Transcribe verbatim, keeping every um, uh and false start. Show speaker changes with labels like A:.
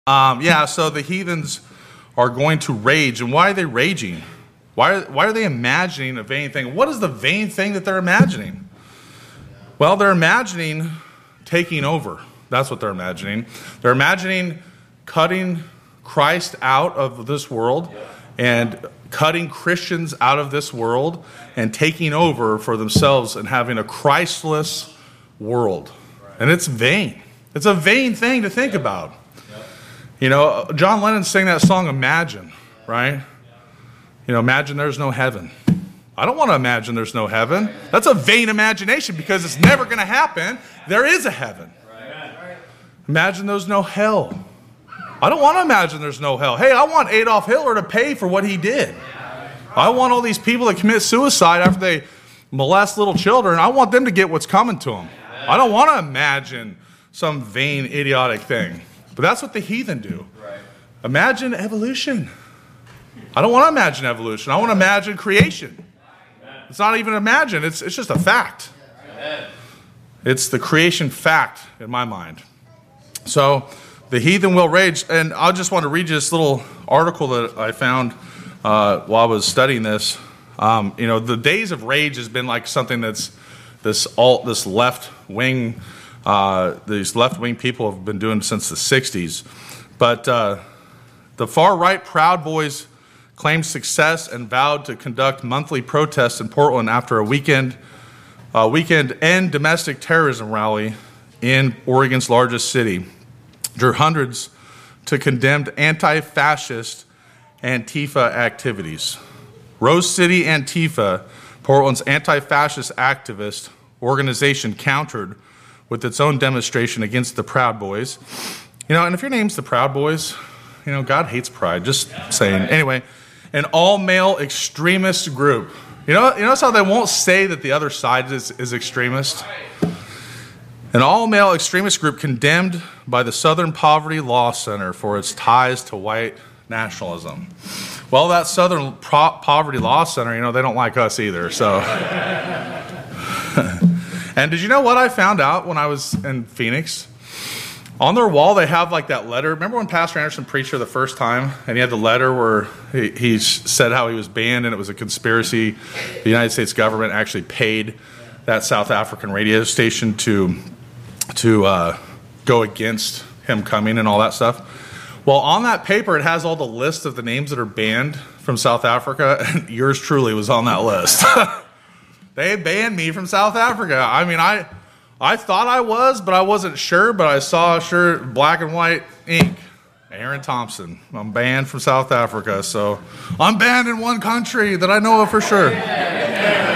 A: Um, yeah, so the heathens are going to rage. And why are they raging? Why are, why are they imagining a vain thing? What is the vain thing that they're imagining? Well, they're imagining taking over. That's what they're imagining. They're imagining cutting Christ out of this world and cutting Christians out of this world and taking over for themselves and having a Christless world. And it's vain. It's a vain thing to think about. You know, John Lennon sang that song, Imagine, right? You know, imagine there's no heaven. I don't want to imagine there's no heaven. That's a vain imagination because it's never going to happen. There is a heaven. Imagine there's no hell. I don't want to imagine there's no hell. Hey, I want Adolf Hitler to pay for what he did. I want all these people that commit suicide after they molest little children, I want them to get what's coming to them. I don't want to imagine some vain, idiotic thing. But that's what the heathen do. Imagine evolution. I don't want to imagine evolution. I want to imagine creation. It's not even imagine. It's, it's just a fact. It's the creation fact in my mind. So the heathen will rage. And I just want to read you this little article that I found uh, while I was studying this. Um, you know, the days of rage has been like something that's this alt, this left wing, uh, these left wing people have been doing since the sixties. But uh, the far right Proud Boys claimed success and vowed to conduct monthly protests in Portland after a weekend, uh, weekend end domestic terrorism rally in Oregon's largest city. Drew hundreds to condemn anti-fascist Antifa activities. Rose City Antifa, Portland's anti-fascist activist organization, countered with its own demonstration against the Proud Boys. You know, and if your name's the Proud Boys, you know, God hates pride, just saying. Anyway, an all-male extremist group. You know, you notice how they won't say that the other side is, is extremist? An all-male extremist group condemned by the Southern Poverty Law Center for its ties to white nationalism. Well, that Southern Pro- Poverty Law Center, you know, they don't like us either. So, and did you know what I found out when I was in Phoenix? On their wall, they have like that letter. Remember when Pastor Anderson preached here the first time, and he had the letter where he, he said how he was banned and it was a conspiracy. The United States government actually paid that South African radio station to to uh, go against him coming and all that stuff. Well, on that paper, it has all the list of the names that are banned from South Africa, and yours truly was on that list. They banned me from South Africa. I mean, I I thought I was, but I wasn't sure, but I saw sure black and white ink. Aaron Thompson. I'm banned from South Africa, so I'm banned in one country that I know of for sure.